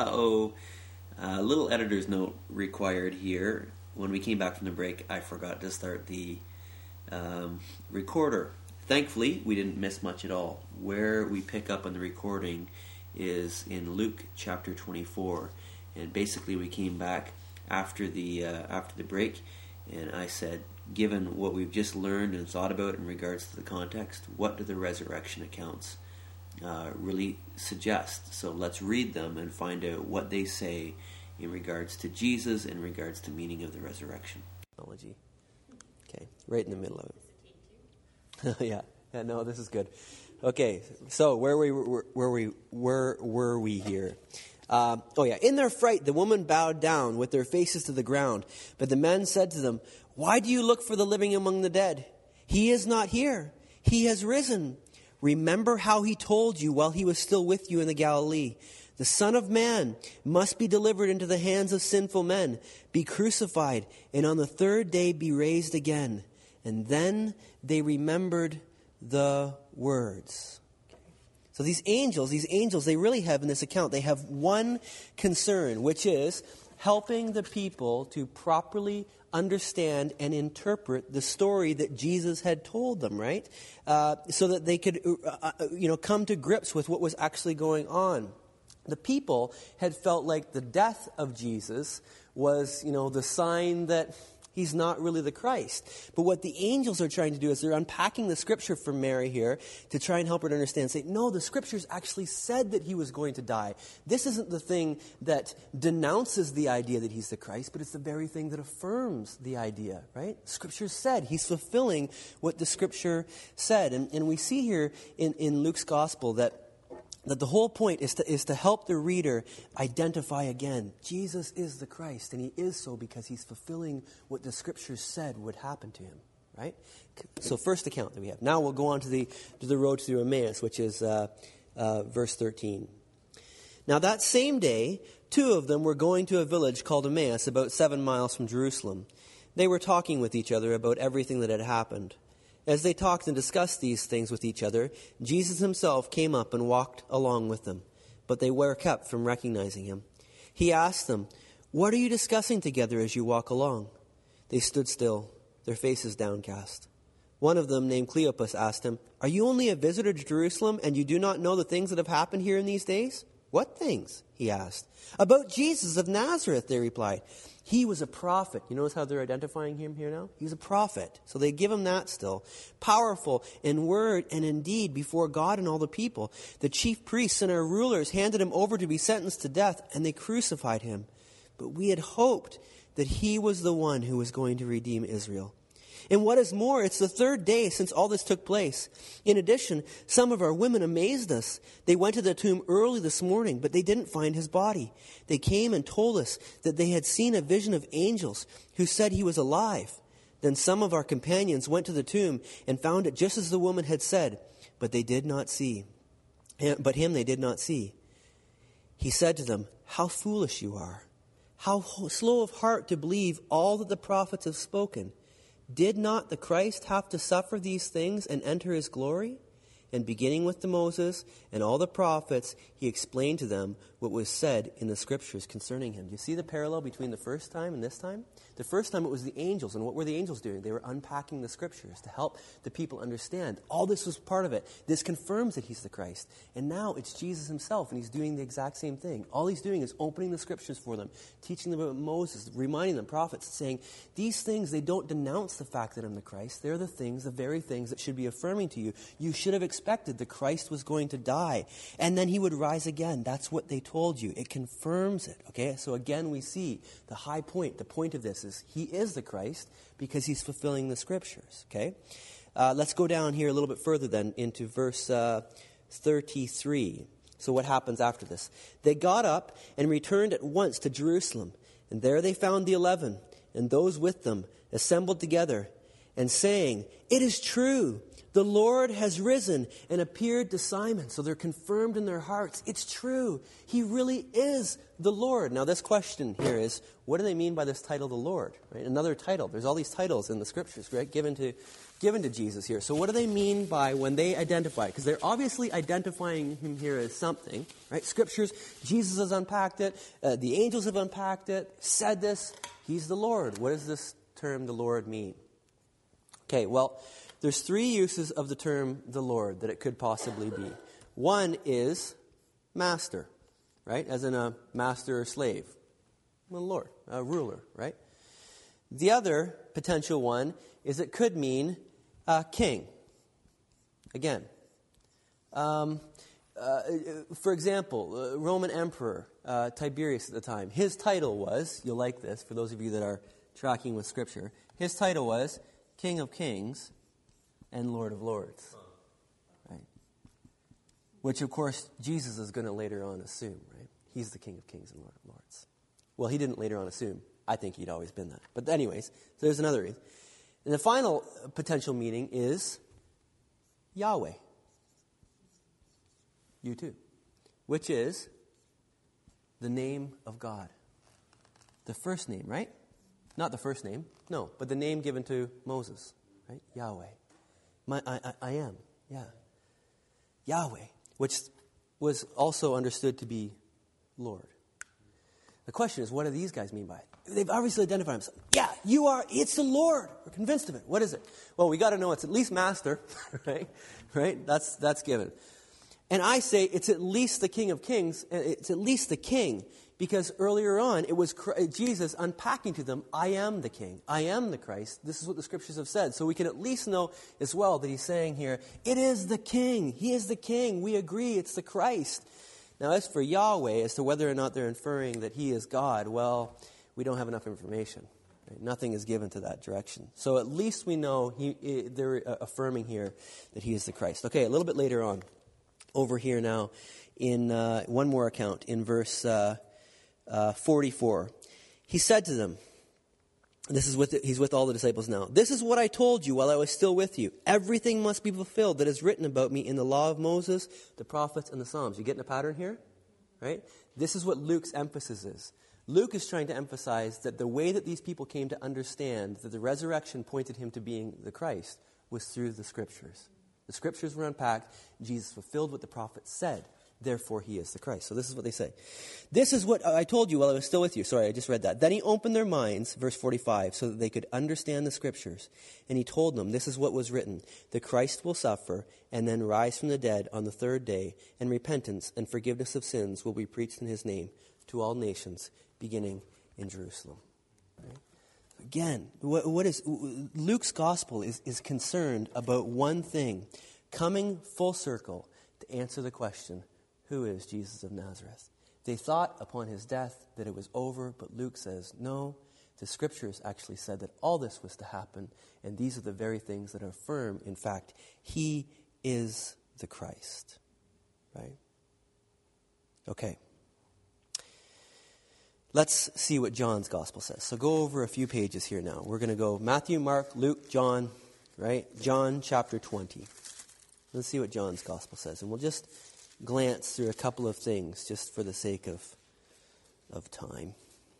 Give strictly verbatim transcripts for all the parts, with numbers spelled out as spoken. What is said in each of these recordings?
Uh-oh. A uh, little editor's note required here. When we came back from the break, I forgot to start the um, recorder. Thankfully, we didn't miss much at all. Where we pick up on the recording is in Luke chapter twenty-four. And basically we came back after the uh, after the break, and I said, given what we've just learned and thought about in regards to the context, what do the resurrection accounts uh, really suggest? So let's read them and find out what they say in regards to Jesus, in regards to meaning of the resurrection. Technology. Okay, right in the middle of it. yeah, yeah, no, this is good. Okay, so where we were, where we where were we here? Uh, oh yeah, in their fright, the women bowed down with their faces to the ground. But the men said to them, "Why do you look for the living among the dead? He is not here. He has risen. Remember how he told you while he was still with you in the Galilee. The Son of Man must be delivered into the hands of sinful men, be crucified, and on the third day be raised again." And then they remembered the words. So these angels, these angels, they really have in this account, they have one concern, which is helping the people to properly understand and interpret the story that Jesus had told them, right? Uh, so that they could, uh, you know, come to grips with what was actually going on. The people had felt like the death of Jesus was, you know, the sign that he's not really the Christ. But what the angels are trying to do is they're unpacking the scripture for Mary here to try and help her to understand. Say, no, the scriptures actually said that he was going to die. This isn't the thing that denounces the idea that he's the Christ, but it's the very thing that affirms the idea, right? Scripture said he's fulfilling what the scripture said. And, and we see here in, in Luke's gospel that That the whole point is to is to help the reader identify again, Jesus is the Christ, and he is so because he's fulfilling what the scriptures said would happen to him, right? So first account that we have. Now we'll go on to the to the road through Emmaus, which is uh, uh, verse thirteen. Now that same day, two of them were going to a village called Emmaus, about seven miles from Jerusalem. They were talking with each other about everything that had happened. As they talked and discussed these things with each other, Jesus himself came up and walked along with them, but they were kept from recognizing him. He asked them, "What are you discussing together as you walk along?" They stood still, their faces downcast. One of them, named Cleopas, asked him, "Are you only a visitor to Jerusalem, and you do not know the things that have happened here in these days?" "What things?" he asked. "About Jesus of Nazareth," they replied. He was a prophet. You notice how they're identifying him here now? He's a prophet. So they give him that still. Powerful in word and in deed before God and all the people. The chief priests and our rulers handed him over to be sentenced to death, and they crucified him. But we had hoped that he was the one who was going to redeem Israel. And what is more, it's the third day since all this took place. In addition, some of our women amazed us. They went to the tomb early this morning, but they didn't find his body. They came and told us that they had seen a vision of angels who said he was alive. Then some of our companions went to the tomb and found it just as the woman had said, but they did not see. But him they did not see. He said to them, "How foolish you are. How slow of heart to believe all that the prophets have spoken. Did not the Christ have to suffer these things and enter his glory?" And beginning with the Moses and all the prophets, he explained to them what was said in the scriptures concerning him. Do you see the parallel between the first time and this time? The first time it was the angels. And what were the angels doing? They were unpacking the scriptures to help the people understand. All this was part of it. This confirms that he's the Christ. And now it's Jesus himself, and he's doing the exact same thing. All he's doing is opening the scriptures for them, teaching them about Moses, reminding them, prophets, saying, these things, they don't denounce the fact that I'm the Christ. They're the things, the very things that should be affirming to you. You should have expected the Christ was going to die, and then he would rise again. That's what they told you. It confirms it. Okay, so again we see the high point, the point of this is he is the Christ because he's fulfilling the scriptures. Okay, uh, let's go down here a little bit further then into verse uh, thirty-three. So what happens after this? They got up and returned at once to Jerusalem, and there they found the eleven and those with them assembled together and saying, "It is true, the Lord has risen and appeared to Simon." So they're confirmed in their hearts. It's true. He really is the Lord. Now this question here is, what do they mean by this title, the Lord? Right? Another title. There's all these titles in the scriptures, right, given to, given to Jesus here. So what do they mean by when they identify? Because they're obviously identifying him here as something, right? Scriptures, Jesus has unpacked it. Uh, the angels have unpacked it, said this. He's the Lord. What does this term, the Lord, mean? Okay, well, there's three uses of the term the Lord that it could possibly be. One is master, right? As in a master or slave. Well, Lord, a ruler, right? The other potential one is it could mean uh, king. Again. Um, uh, for example, uh, Roman Emperor uh, Tiberius at the time, his title was, you'll like this for those of you that are tracking with Scripture, his title was King of Kings and Lord of Lords. Right? Which, of course, Jesus is going to later on assume, right? He's the King of Kings and Lord of Lords. Well, he didn't later on assume. I think he'd always been that. But anyways, so there's another reason. And the final potential meaning is Yahweh. You too. Which is the name of God. The first name, right? Not the first name, no, but the name given to Moses, right? Yahweh. My, I, I, I am, yeah. Yahweh, which was also understood to be Lord. The question is, what do these guys mean by it? They've obviously identified themselves. Yeah, you are, it's the Lord. We're convinced of it. What is it? Well, we got to know it's at least master, right? Right? That's that's given. And I say it's at least the King of Kings. It's at least the King. Because earlier on, it was Jesus unpacking to them, I am the King. I am the Christ. This is what the Scriptures have said. So we can at least know as well that he's saying here, it is the King. He is the King. We agree it's the Christ. Now, as for Yahweh, as to whether or not they're inferring that he is God, well, we don't have enough information. Right? Nothing is given to that direction. So at least we know he, they're affirming here that he is the Christ. Okay, a little bit later on, over here now, in uh, one more account, in verse uh, uh, forty-four. He said to them, this is with the, he's with all the disciples now. This is what I told you while I was still with you. Everything must be fulfilled that is written about me in the law of Moses, the prophets, and the Psalms. You getting a pattern here? Right? This is what Luke's emphasis is. Luke is trying to emphasize that the way that these people came to understand that the resurrection pointed him to being the Christ was through the Scriptures. The Scriptures were unpacked. Jesus fulfilled what the prophets said. Therefore, he is the Christ. So this is what they say. This is what I told you while I was still with you. Sorry, I just read that. Then he opened their minds, verse forty-five, so that they could understand the Scriptures. And he told them, this is what was written. The Christ will suffer and then rise from the dead on the third day, and repentance and forgiveness of sins will be preached in his name to all nations, beginning in Jerusalem. Right? Again, what, what is Luke's gospel is, is concerned about one thing, coming full circle to answer the question, who is Jesus of Nazareth? They thought upon his death that it was over, but Luke says, no, the Scriptures actually said that all this was to happen, and these are the very things that affirm, in fact, he is the Christ. Right? Okay. Let's see what John's gospel says. So go over a few pages here now. We're going to go Matthew, Mark, Luke, John, right? John chapter twenty. Let's see what John's gospel says. And we'll just glance through a couple of things just for the sake of, of time.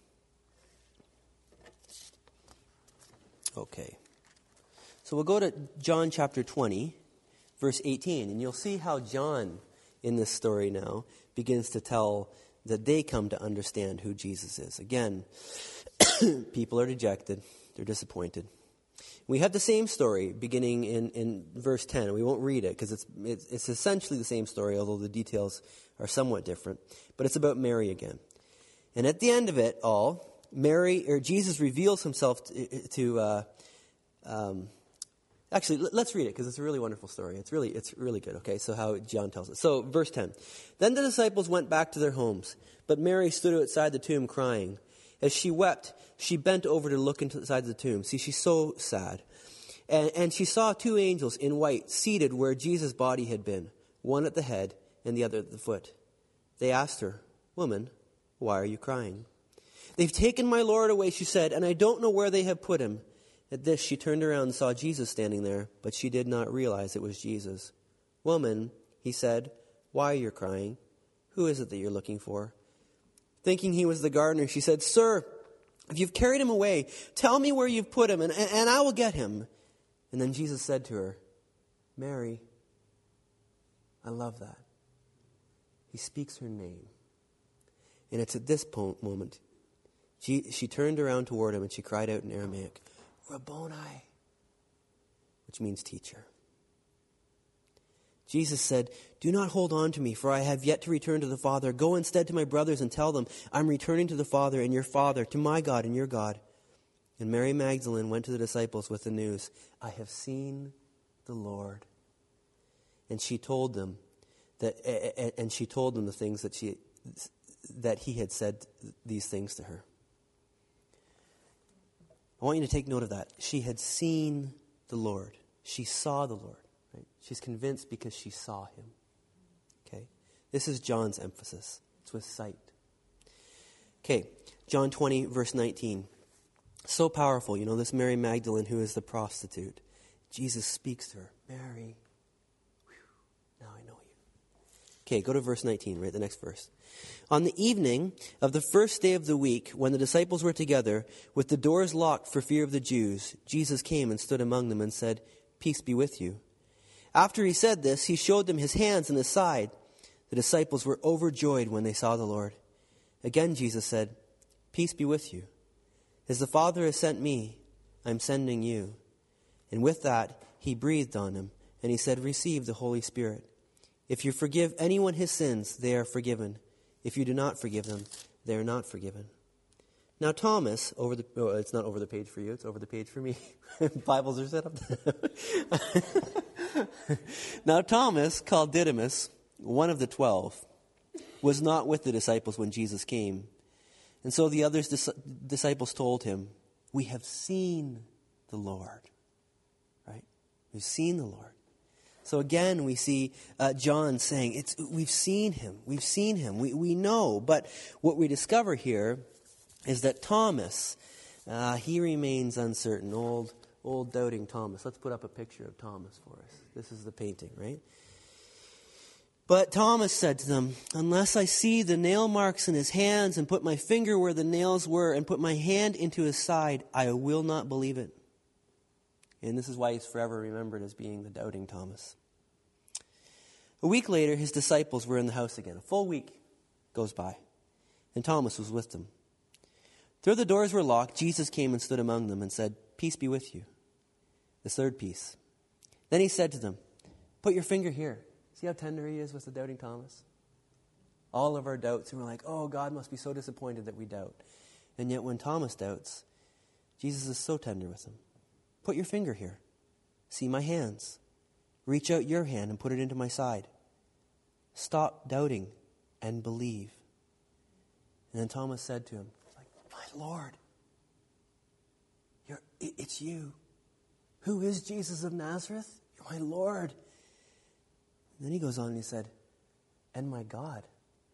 Okay. So we'll go to John chapter twenty, verse eighteen. And you'll see how John, in this story now, begins to tell that they come to understand who Jesus is. Again, people are dejected. They're disappointed. We have the same story beginning in, in verse ten. We won't read it because it's, it's it's essentially the same story, although the details are somewhat different. But it's about Mary again. And at the end of it all, Mary or Jesus reveals himself to, to uh, um, actually, let's read it because it's a really wonderful story. It's really it's really good. Okay, so how John tells it. So verse ten. Then the disciples went back to their homes, but Mary stood outside the tomb crying. As she wept, she bent over to look inside the tomb. See, she's so sad. And, and she saw two angels in white seated where Jesus' body had been, one at the head and the other at the foot. They asked her, "Woman, why are you crying?" "They've taken my Lord away," she said, "and I don't know where they have put him." At this, she turned around and saw Jesus standing there, but she did not realize it was Jesus. "Woman," he said, "why are you crying? Who is it that you're looking for?" Thinking he was the gardener, she said, "Sir, if you've carried him away, tell me where you've put him, and, and I will get him." And then Jesus said to her, Mary. I love that. He speaks her name. And it's at this po- moment, she, she turned around toward him and she cried out in Aramaic, Rabboni, which means teacher. Jesus said, do not hold on to me, for I have yet to return to the Father. Go instead to my brothers and tell them, I'm returning to the Father and your Father, to my God and your God. And Mary Magdalene went to the disciples with the news, I have seen the Lord. And she told them that, and she told them the things that she, that he had said these things to her. I want you to take note of that. She had seen the Lord. She saw the Lord. Right? She's convinced because she saw him. Okay, this is John's emphasis. It's with sight. Okay, John twenty, verse nineteen. So powerful, you know, this Mary Magdalene who is the prostitute. Jesus speaks to her, Mary. Now I know you. Okay, go to verse nineteen, right, the next verse. On the evening of the first day of the week, when the disciples were together, with the doors locked for fear of the Jews, Jesus came and stood among them and said, Peace be with you. After he said this, he showed them his hands and his side. The disciples were overjoyed when they saw the Lord. Again Jesus said, Peace be with you. As the Father has sent me, I am sending you. And with that, he breathed on him, and he said, Receive the Holy Spirit. If you forgive anyone his sins, they are forgiven. If you do not forgive them, they are not forgiven. Now Thomas, over the oh, it's not over the page for you, it's over the page for me. Bibles are set up. Now Thomas, called Didymus, one of the twelve, was not with the disciples when Jesus came. And so the other dis- disciples told him, We have seen the Lord. Right? We've seen the Lord. So again, we see uh, John saying, "It's we've seen him. We've seen him. We we know." But what we discover here is that Thomas, uh, he remains uncertain. Old, old doubting Thomas. Let's put up a picture of Thomas for us. This is the painting, right? But Thomas said to them, "Unless I see the nail marks in his hands and put my finger where the nails were and put my hand into his side, I will not believe it." And this is why he's forever remembered as being the doubting Thomas. A week later, his disciples were in the house again. A full week goes by, and Thomas was with them. Though the doors were locked, Jesus came and stood among them and said, "Peace be with you." The third piece. Then he said to them, "Put your finger here." See how tender he is with the doubting Thomas? All of our doubts, and we're like, oh, God must be so disappointed that we doubt. And yet when Thomas doubts, Jesus is so tender with him. Put your finger here. See my hands. Reach out your hand and put it into my side. Stop doubting and believe. And then Thomas said to him, like, "My Lord, you're, it's you. Who is Jesus of Nazareth? You're my Lord." And then he goes on and he said, "And my God."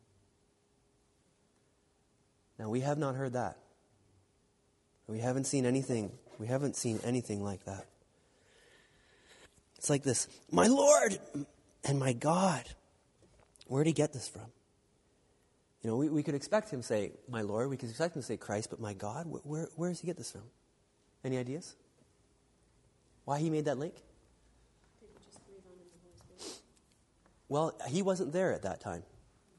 Now we have not heard that. We haven't seen anything. We haven't seen anything like that. It's like this, "My Lord and my God." Where did he get this from? You know, we, we could expect him to say, "My Lord." We could expect him to say Christ, but "My God." Where, where does he get this from? Any ideas? Why he made that link? Well, he wasn't there at that time.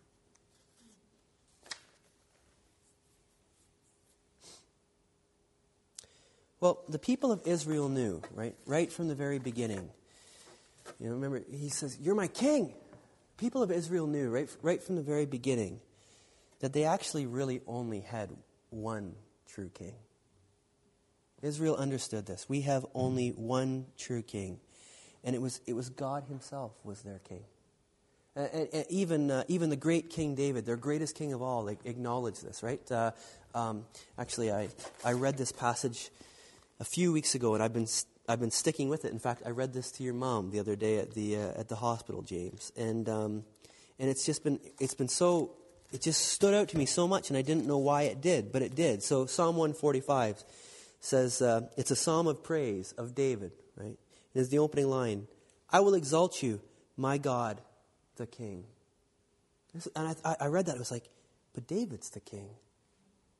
Well, the people of Israel knew, right? Right from the very beginning. You know, remember, he says, "You're my king." People of Israel knew, right, right from the very beginning, that they actually really only had one true king. Israel understood this. We have only one true king. And it was it was God himself was their king. And, and even uh, even the great King David, their greatest king of all, like, acknowledged this, right? Uh, um, actually, I, I read this passage a few weeks ago, and I've been I've been sticking with it. In fact, I read this to your mom the other day at the uh, at the hospital, James, and um, and it's just been it's been so it just stood out to me so much, and I didn't know why it did, but it did. So Psalm one forty-five says uh, it's a psalm of praise of David, right? It is the opening line: "I will exalt you, my God, the King." And I, I read that, it was like, but David's the king.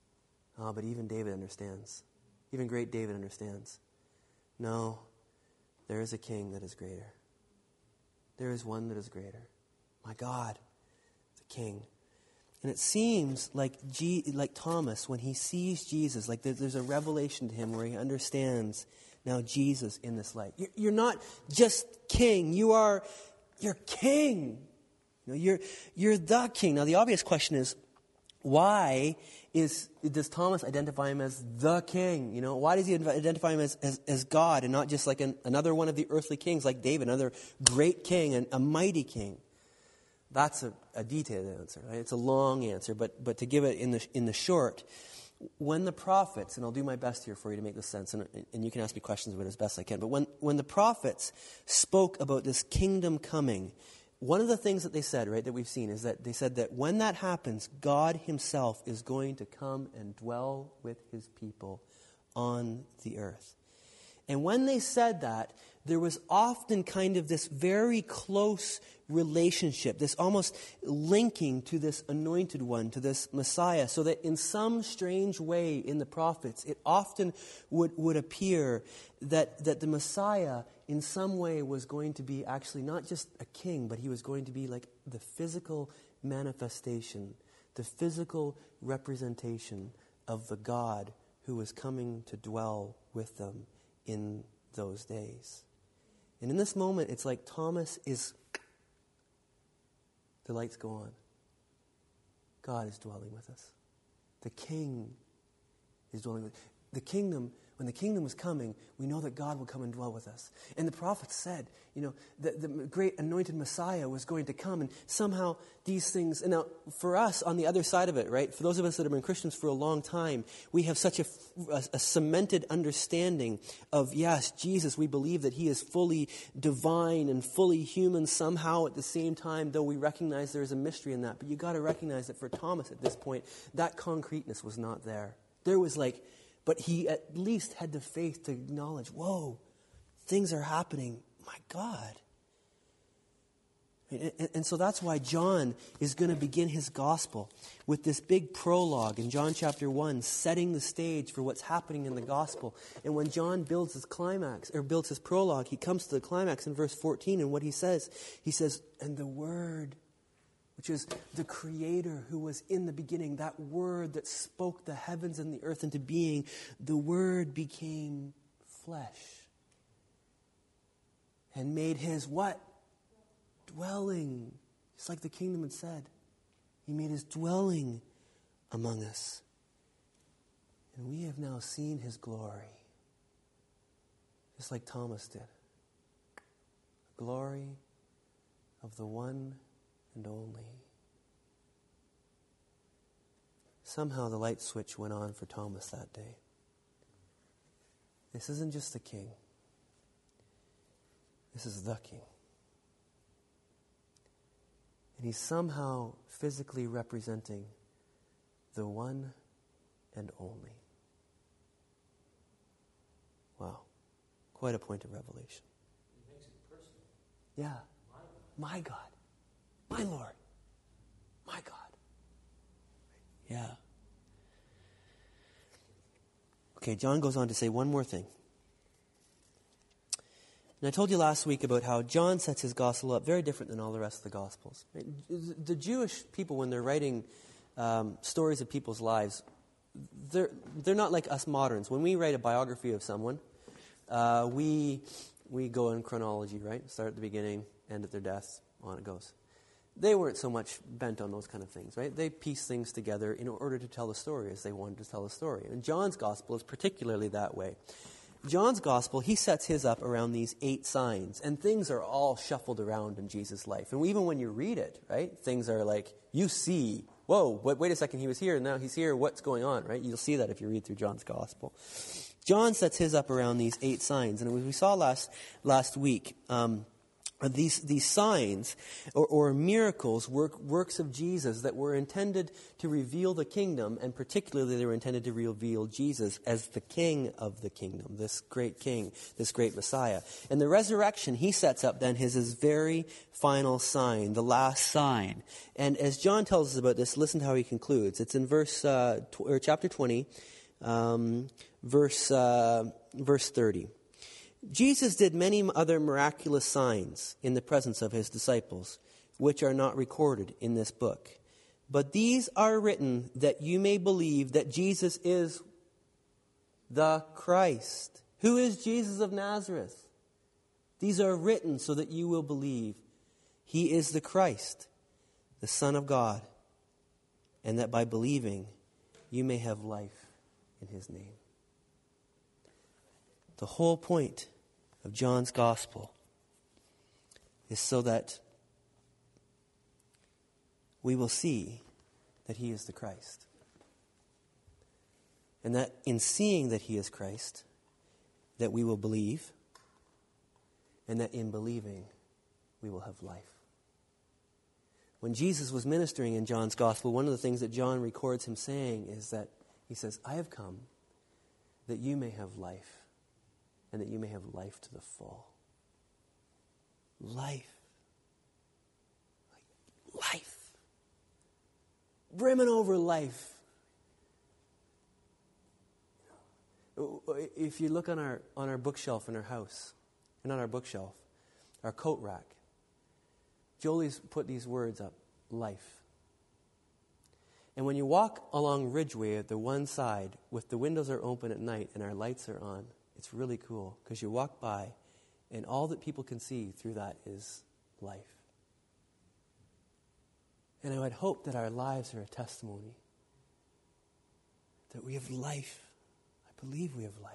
Oh, but even David understands. Even great David understands. No, there is a king that is greater. There is one that is greater. My God, the King. And it seems like G, like Thomas, when he sees Jesus, like there's a revelation to him where he understands now Jesus in this light. You're not just king. You are, you're king. You know, you're, you're the king. Now the obvious question is, why is does Thomas identify him as the king? You know, why does he identify him as, as, as God and not just like an, another one of the earthly kings like David, another great king and a mighty king? That's a, a detailed answer, right? It's a long answer, but but to give it in the in the short, when the prophets, and I'll do my best here for you to make this sense, and, and you can ask me questions of it as best I can, but when, when the prophets spoke about this kingdom coming, one of the things that they said, right, that we've seen is that they said that when that happens, God himself is going to come and dwell with his people on the earth. And when they said that, there was often kind of this very close relationship, this almost linking to this anointed one, to this Messiah, so that in some strange way in the prophets, it often would, would appear that, that the Messiah in some way was going to be actually not just a king, but he was going to be like the physical manifestation, the physical representation of the God who was coming to dwell with them in those days. And in this moment, it's like Thomas is, the lights go on. God is dwelling with us. The King is dwelling with us. The kingdom, when the kingdom was coming, we know that God will come and dwell with us. And the prophets said, you know, that the great anointed Messiah was going to come, and somehow these things, and now for us on the other side of it, right, for those of us that have been Christians for a long time, we have such a, a, a cemented understanding of, yes, Jesus, we believe that he is fully divine and fully human somehow at the same time, though we recognize there is a mystery in that. But you got to recognize that for Thomas at this point, that concreteness was not there. There was like, but he at least had the faith to acknowledge, whoa, things are happening. My God. And, and, and so that's why John is going to begin his gospel with this big prologue in John chapter one, setting the stage for what's happening in the gospel. And when John builds his climax, or builds his prologue, he comes to the climax in verse fourteen, and what he says, he says, and the Word, which is the Creator who was in the beginning, that Word that spoke the heavens and the earth into being, the Word became flesh and made his what? Dwelling. Just like the kingdom had said. He made his dwelling among us. And we have now seen his glory. Just like Thomas did. The glory of the one and only. Somehow the light switch went on for Thomas that day. This isn't just the king. This is the king. And he's somehow physically representing the one and only. Wow. Quite a point of revelation. He makes it personal. Yeah. My God. My Lord. My God. Yeah. Okay, John goes on to say one more thing. And I told you last week about how John sets his gospel up very different than all the rest of the Gospels. Right? The Jewish people, when they're writing um, stories of people's lives, they're, they're not like us moderns. When we write a biography of someone, uh, we, we go in chronology, right? Start at the beginning, end at their death, on it goes. They weren't so much bent on those kind of things, right? They piece things together in order to tell the story as they wanted to tell the story. And John's gospel is particularly that way. John's gospel, he sets his up around these eight signs, and things are all shuffled around in Jesus' life. And even when you read it, right, things are like, you see, whoa, wait, wait a second, he was here, and now he's here, what's going on, right? You'll see that if you read through John's gospel. John sets his up around these eight signs, and as we saw last last week, um, These these signs or, or miracles, work, works of Jesus that were intended to reveal the kingdom, and particularly they were intended to reveal Jesus as the king of the kingdom, this great king, this great Messiah. And the resurrection, he sets up then his, his very final sign, the last sign. And as John tells us about this, listen to how he concludes. It's in verse uh, tw- or chapter twenty, um, verse uh, verse thirty. Jesus did many other miraculous signs in the presence of his disciples, which are not recorded in this book. But these are written that you may believe that Jesus is the Christ. Who is Jesus of Nazareth? These are written so that you will believe he is the Christ, the Son of God, and that by believing you may have life in his name. The whole point of John's gospel is so that we will see that he is the Christ. And that in seeing that he is Christ, that we will believe, and that in believing, we will have life. When Jesus was ministering in John's gospel, one of the things that John records him saying is that he says, I have come that you may have life, and that you may have life to the full. Life. Life. Brimming over life. If you look on our on our bookshelf in our house, and on our bookshelf, our coat rack, Jolie's put these words up, life. And when you walk along Ridgeway at the one side, with the windows are open at night and our lights are on, it's really cool, because you walk by and all that people can see through that is life. And I would hope that our lives are a testimony that we have life. I believe we have life.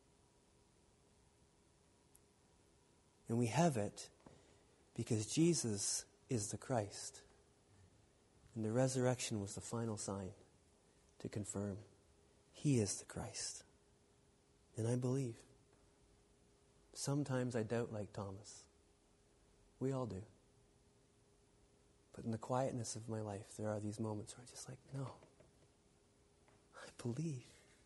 And we have it because Jesus is the Christ. And the resurrection was the final sign to confirm he is the Christ. And I believe. Sometimes I doubt like Thomas. We all do. But in the quietness of my life, there are these moments where I'm just like, no. I believe.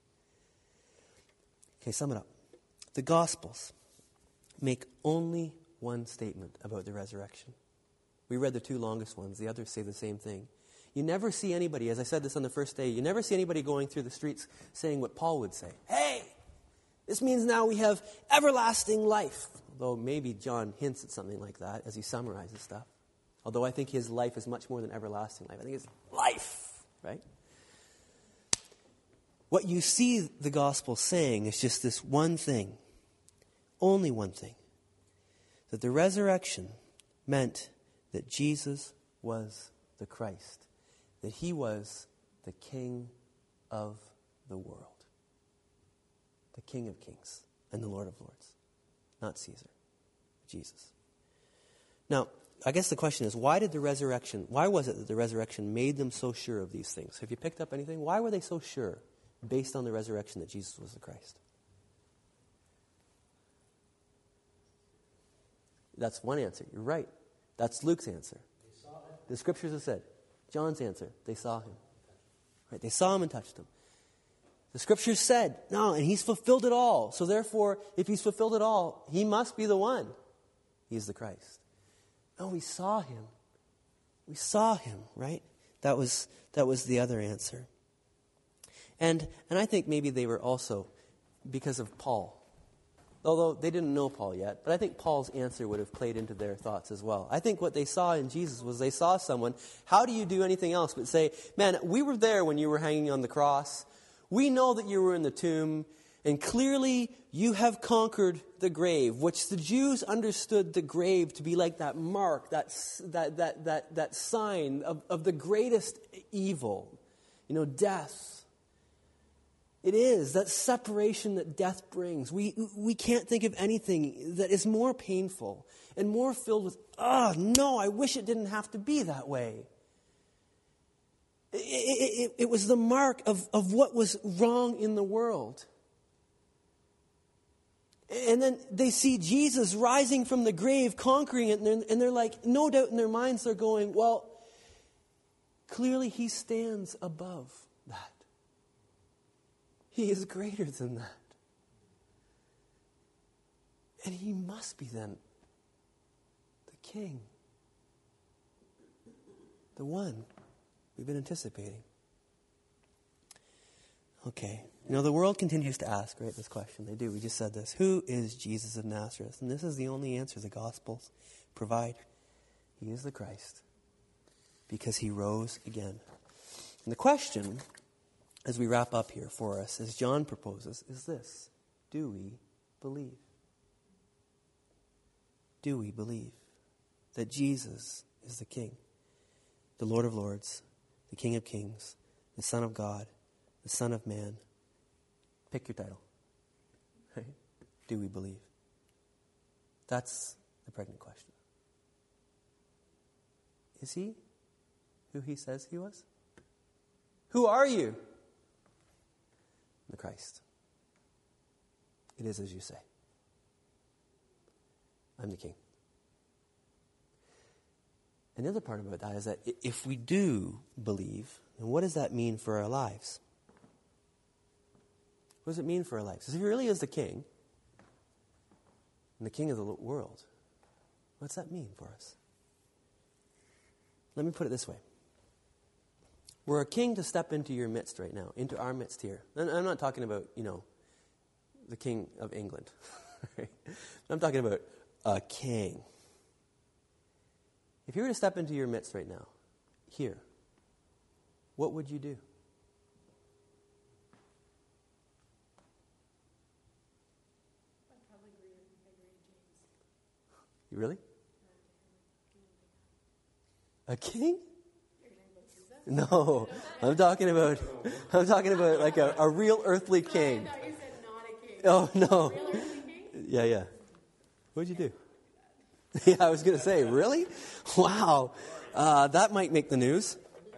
Okay, sum it up. The Gospels make only one statement about the resurrection. We read the two longest ones. The others say the same thing. You never see anybody, as I said this on the first day, you never see anybody going through the streets saying what Paul would say. Hey, this means now we have everlasting life. Although maybe John hints at something like that as he summarizes stuff. Although I think his life is much more than everlasting life. I think it's life, right? What you see the gospel saying is just this one thing. Only one thing. That the resurrection meant that Jesus was the Christ. That he was the King of the world. The King of kings and the Lord of lords. Not Caesar. Jesus. Now, I guess the question is, why did the resurrection, why was it that the resurrection made them so sure of these things? Have you picked up anything? Why were they so sure based on the resurrection that Jesus was the Christ? That's one answer. You're right. That's Luke's answer. The scriptures have said. John's answer, they saw him. Right? They saw him and touched him. The scriptures said, no, and he's fulfilled it all. So therefore, if he's fulfilled it all, he must be the one. He's the Christ. No, we saw him. We saw him, right? That was that was the other answer. And and I think maybe they were also because of Paul. Although they didn't know Paul yet, but I think Paul's answer would have played into their thoughts as well. I think what they saw in Jesus was they saw someone, how do you do anything else but say, man, we were there when you were hanging on the cross. We know that you were in the tomb, and clearly you have conquered the grave, which the Jews understood the grave to be like that mark, that that that that, that sign of, of the greatest evil, you know, death. It is that separation that death brings. We we can't think of anything that is more painful and more filled with, oh, no, I wish it didn't have to be that way. It, it, it, it was the mark of, of what was wrong in the world. And then they see Jesus rising from the grave, conquering it, and they're, and they're like, no doubt in their minds, they're going, well, clearly he stands above that. He is greater than that. And he must be then the King. The one we've been anticipating. Okay. You know, the world continues to ask, right, this question. They do. We just said this. Who is Jesus of Nazareth? And this is the only answer the Gospels provide. He is the Christ because he rose again. And the question, as we wrap up here for us, as John proposes, is this. Do we believe? Do we believe that Jesus is the King, the Lord of Lords, the King of Kings, the Son of God, the Son of Man? Pick your title. Right? Do we believe? That's the pregnant question. Is he who he says he was? Who are you? The Christ. It is as you say. I'm the King. And the other part about that is that if we do believe, then what does that mean for our lives? What does it mean for our lives? Because if he really is the King, and the King of the world, what's that mean for us? Let me put it this way. We're a king to step into your midst right now, into our midst here. And I'm not talking about, you know, the King of England. Right? I'm talking about a king. If you were to step into your midst right now, here, what would you do? I'd probably agree with James. You really? A king? No, I'm talking about. I'm talking about like a, a real earthly king. I thought you said not a king. Oh no. Real earthly king? Yeah, yeah. What'd you do? Yeah, I was going to say, really? Wow, uh, that might make the news.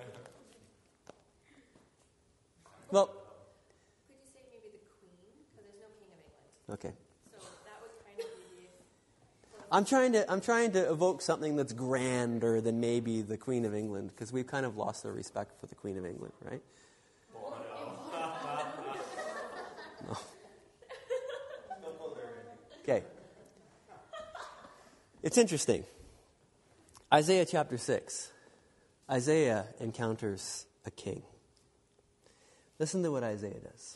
Well, could you say maybe the Queen? Because there's no King of England. okay. So that would kind of be the... I'm trying to I'm trying to evoke something that's grander than maybe the Queen of England, because we've kind of lost our respect for the Queen of England, right? No. Okay. It's interesting. Isaiah chapter six. Isaiah encounters a king. Listen to what Isaiah does.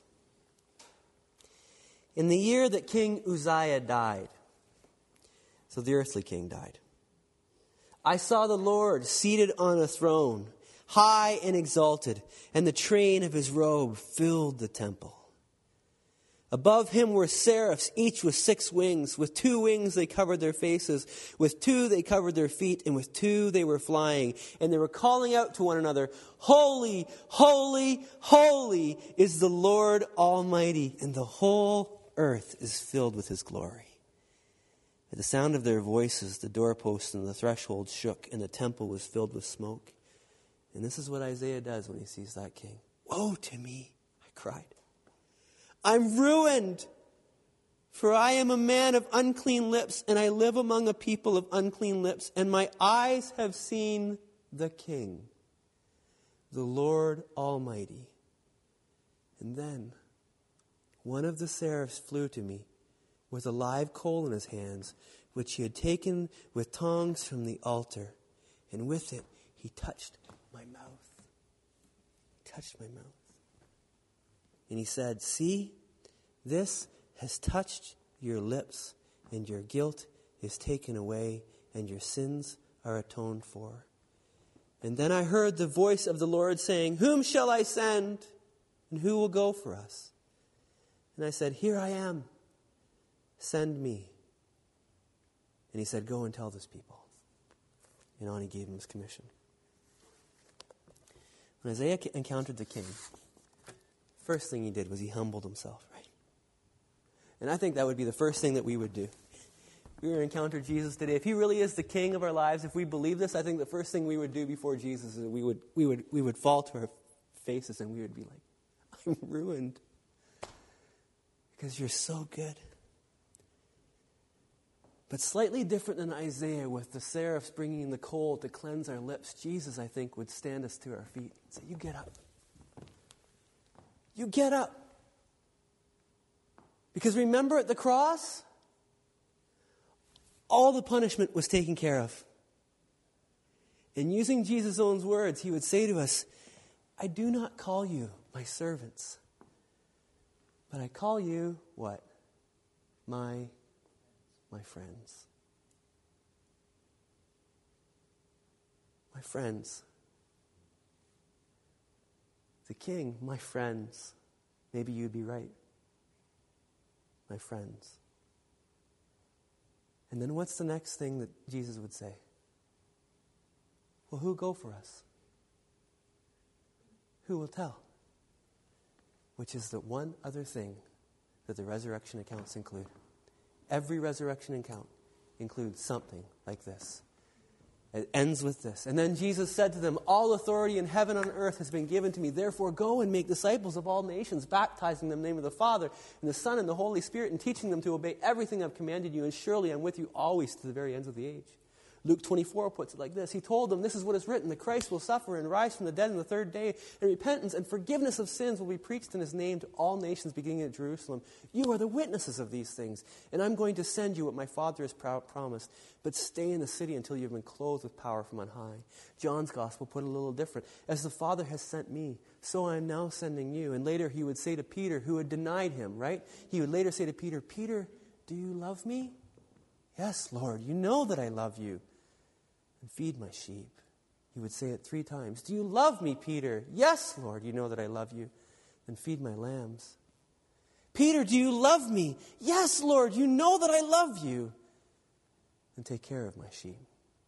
In the year that King Uzziah died, so the earthly king died, I saw the Lord seated on a throne, high and exalted, and the train of his robe filled the temple. Above him were seraphs, each with six wings. With two wings they covered their faces. With two they covered their feet. And with two they were flying. And they were calling out to one another, Holy, holy, holy is the Lord Almighty. And the whole earth is filled with his glory. At the sound of their voices, the doorposts and the threshold shook. And the temple was filled with smoke. And this is what Isaiah does when he sees that king. Woe to me, I cried. I'm ruined, for I am a man of unclean lips, and I live among a people of unclean lips, and my eyes have seen the King, the Lord Almighty. And then one of the seraphs flew to me with a live coal in his hands, which he had taken with tongs from the altar, and with it he touched my mouth. He touched my mouth. And he said, See, this has touched your lips, and your guilt is taken away, and your sins are atoned for. And then I heard the voice of the Lord saying, Whom shall I send? And who will go for us? And I said, Here I am. Send me. And he said, Go and tell this people. And on he gave him his commission. When Isaiah encountered the king, first thing he did was he humbled himself, right? And I think that would be the first thing that we would do. If we were to encounter Jesus today, if he really is the king of our lives, if we believe this, I think the first thing we would do before Jesus is we would we would we would fall to our faces and we would be like, I'm ruined. Because you're so good. But slightly different than Isaiah with the seraphs bringing the coal to cleanse our lips, Jesus, I think, would stand us to our feet and say, you get up. You get up. Because remember at the cross, all the punishment was taken care of. And using Jesus' own words, he would say to us, I do not call you my servants, But I call you what? My, my friends. My friends. The King, my friends. Maybe you'd be right. My friends. And then what's the next thing that Jesus would say? Well, who'll go for us? Who will tell? Which is the one other thing that the resurrection accounts include. Every resurrection account includes something like this. It ends with this. And then Jesus said to them, all authority in heaven and on earth has been given to me. Therefore go and make disciples of all nations, baptizing them in the name of the Father and the Son and the Holy Spirit, and teaching them to obey everything I've commanded you. And surely I'm with you always to the very ends of the age. Luke twenty-four puts it like this. He told them, this is what is written, the Christ will suffer and rise from the dead on the third day, and repentance and forgiveness of sins will be preached in his name to all nations beginning at Jerusalem. You are the witnesses of these things, and I'm going to send you what my Father has pro- promised. But stay in the city until you've been clothed with power from on high. John's gospel put it a little different. As the Father has sent me, so I am now sending you. And later he would say to Peter, who had denied him, right? He would later say to Peter, Peter, do you love me? Yes, Lord, you know that I love you. And feed my sheep. He would say it three times. Do you love me, Peter? Yes, Lord, you know that I love you. And feed my lambs. Peter, do you love me? Yes, Lord, you know that I love you. And take care of my sheep.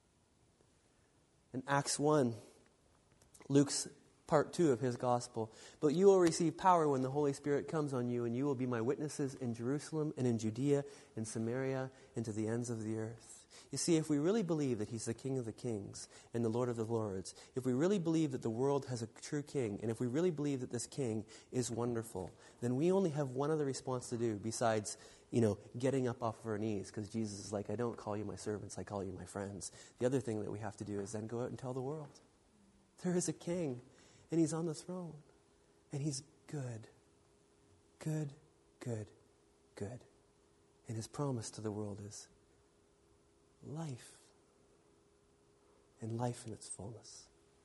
In Acts one, Luke's part two of his gospel. But you will receive power when the Holy Spirit comes on you, and you will be my witnesses in Jerusalem and in Judea and Samaria and to the ends of the earth. You see, if we really believe that he's the King of the kings and the Lord of the lords, if we really believe that the world has a true king, and if we really believe that this king is wonderful, then we only have one other response to do besides, you know, getting up off of our knees, because Jesus is like, I don't call you my servants, I call you my friends. The other thing that we have to do is then go out and tell the world. There is a king, and he's on the throne, and he's good. Good, good, good. And his promise to the world is life, and life in its fullness.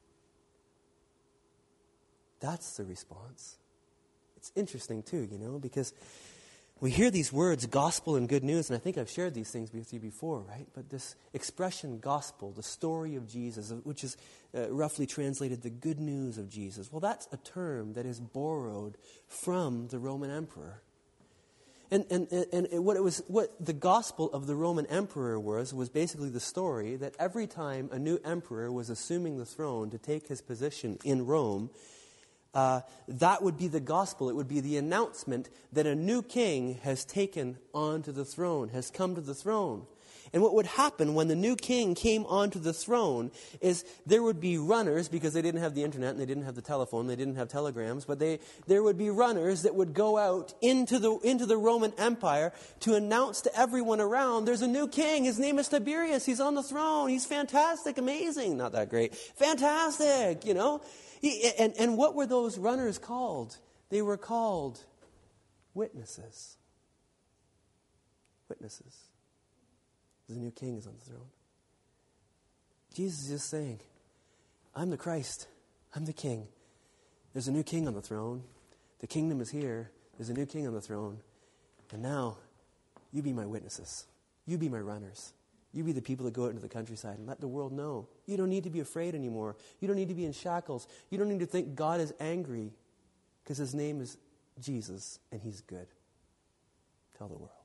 That's the response. It's interesting too, you know, because we hear these words, gospel and good news, and I think I've shared these things with you before, right? But this expression, gospel, the story of Jesus, which is uh, roughly translated the good news of Jesus, well, that's a term that is borrowed from the Roman emperor. And, and, and what it was, what the gospel of the Roman emperor was, was basically the story that every time a new emperor was assuming the throne to take his position in Rome, uh, that would be the gospel. It would be the announcement that a new king has taken onto the throne, has come to the throne. And what would happen when the new king came onto the throne is there would be runners, because they didn't have the internet and they didn't have the telephone, they didn't have telegrams, but they there would be runners that would go out into the into the Roman Empire to announce to everyone around, there's a new king, his name is Tiberius, he's on the throne, he's fantastic, amazing, not that great, fantastic, you know. He, and, and what were those runners called? They were called witnesses. Witnesses. The new king is on the throne. Jesus is just saying, I'm the Christ. I'm the king. There's a new king on the throne. The kingdom is here. There's a new king on the throne. And now, you be my witnesses. You be my runners. You be the people that go out into the countryside and let the world know. You don't need to be afraid anymore. You don't need to be in shackles. You don't need to think God is angry, because his name is Jesus and he's good. Tell the world.